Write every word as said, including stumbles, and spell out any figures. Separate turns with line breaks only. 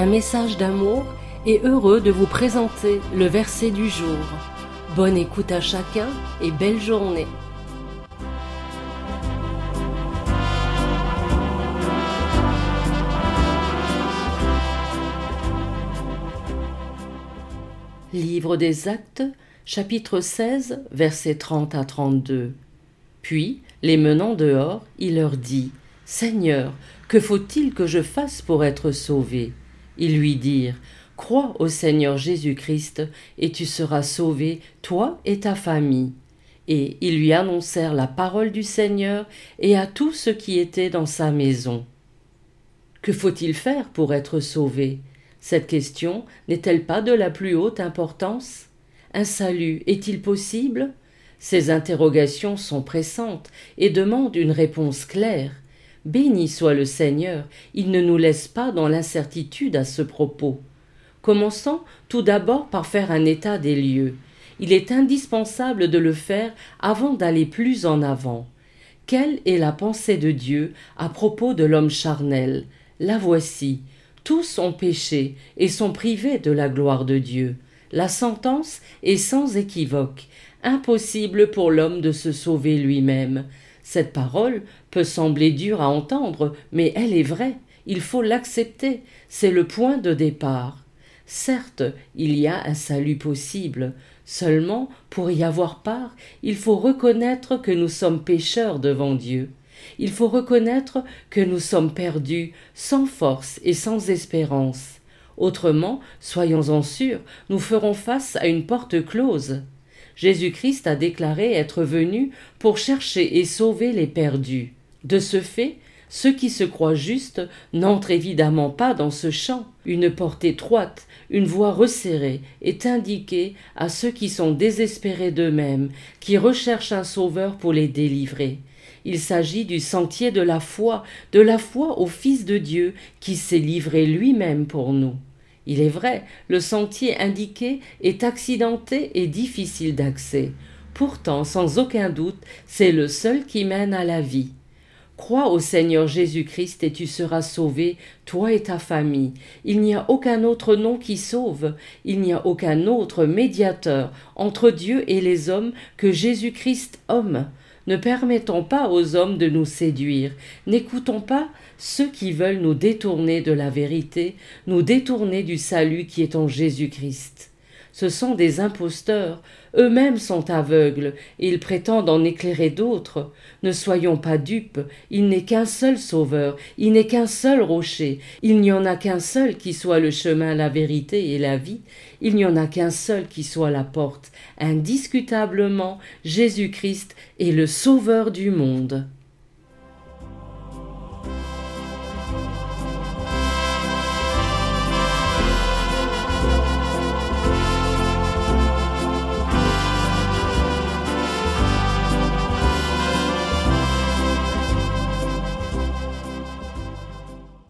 un message d'amour et heureux de vous présenter le verset du jour. Bonne écoute à chacun et belle journée. Livre des Actes, chapitre seize, versets trente à trente-deux. Puis, les menant dehors, il leur dit : « Seigneur, que faut-il que je fasse pour être sauvé ?» Ils lui dirent : « Crois au Seigneur Jésus-Christ, et tu seras sauvé, toi et ta famille. » Et ils lui annoncèrent la parole du Seigneur et à tous ceux qui étaient dans sa maison. Que faut-il faire pour être sauvé ? Cette question n'est-elle pas de la plus haute importance ? Un salut est-il possible ? Ces interrogations sont pressantes et demandent une réponse claire. Béni soit le Seigneur, il ne nous laisse pas dans l'incertitude à ce propos. Commençons tout d'abord par faire un état des lieux. Il est indispensable de le faire avant d'aller plus en avant. Quelle est la pensée de Dieu à propos de l'homme charnel ? La voici. Tous ont péché et sont privés de la gloire de Dieu. La sentence est sans équivoque. Impossible pour l'homme de se sauver lui-même. Cette parole peut sembler dure à entendre, mais elle est vraie. Il faut l'accepter. C'est le point de départ. Certes, il y a un salut possible. Seulement, pour y avoir part, il faut reconnaître que nous sommes pécheurs devant Dieu. Il faut reconnaître que nous sommes perdus, sans force et sans espérance. Autrement, soyons-en sûrs, nous ferons face à une porte close. Jésus-Christ a déclaré être venu pour chercher et sauver les perdus. De ce fait, ceux qui se croient justes n'entrent évidemment pas dans ce champ. Une porte étroite, une voie resserrée est indiquée à ceux qui sont désespérés d'eux-mêmes, qui recherchent un sauveur pour les délivrer. Il s'agit du sentier de la foi, de la foi au Fils de Dieu qui s'est livré lui-même pour nous. Il est vrai, le sentier indiqué est accidenté et difficile d'accès. Pourtant, sans aucun doute, c'est le seul qui mène à la vie. Crois au Seigneur Jésus-Christ et tu seras sauvé, toi et ta famille. Il n'y a aucun autre nom qui sauve, il n'y a aucun autre médiateur entre Dieu et les hommes que Jésus-Christ homme. Ne permettons pas aux hommes de nous séduire, n'écoutons pas ceux qui veulent nous détourner de la vérité, nous détourner du salut qui est en Jésus-Christ. Ce sont des imposteurs, eux-mêmes sont aveugles, et ils prétendent en éclairer d'autres. Ne soyons pas dupes, il n'est qu'un seul sauveur, il n'est qu'un seul rocher, il n'y en a qu'un seul qui soit le chemin, la vérité et la vie, il n'y en a qu'un seul qui soit la porte. Indiscutablement, Jésus-Christ est le sauveur du monde.